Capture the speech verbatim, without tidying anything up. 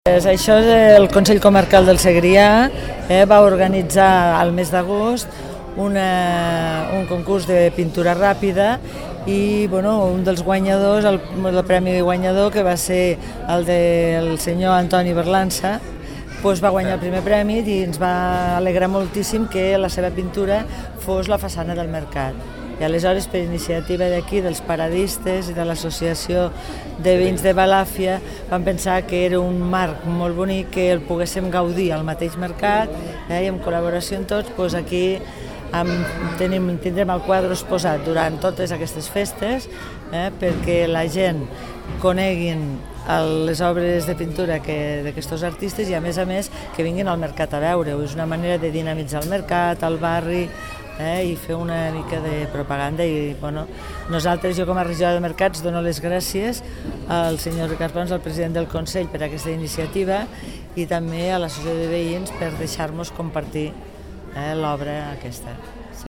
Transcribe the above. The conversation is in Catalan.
Això és el Consell Comarcal del Segrià, eh, va organitzar al mes d'agost un concurs de pintura ràpida i bueno, un dels guanyadors, el, el premi guanyador, que va ser el del senyor Antoni Berlança, doncs va guanyar el primer premi i ens va alegrar moltíssim que la seva pintura fos la façana del mercat. I aleshores, per iniciativa d'aquí, dels paradistes i de l'associació de veïns de Balàfia, vam pensar que era un marc molt bonic que el poguéssim gaudir al mateix mercat, eh, i en col·laboració amb tots, doncs aquí amb, tenim, tindrem el quadre exposat durant totes aquestes festes, eh, perquè la gent coneguin les obres de pintura d'aquests artistes i a més a més que vinguin al mercat a veure-ho. És una manera de dinamitzar el mercat, el barri, eh, i fer una mica de propaganda. I bueno, nosaltres, jo com a regidora de mercats, dono les gràcies al senyor Ricard Pons, el president del Consell, per aquesta iniciativa i també a l'associació de veïns per deixar-nos compartir eh, l'obra aquesta.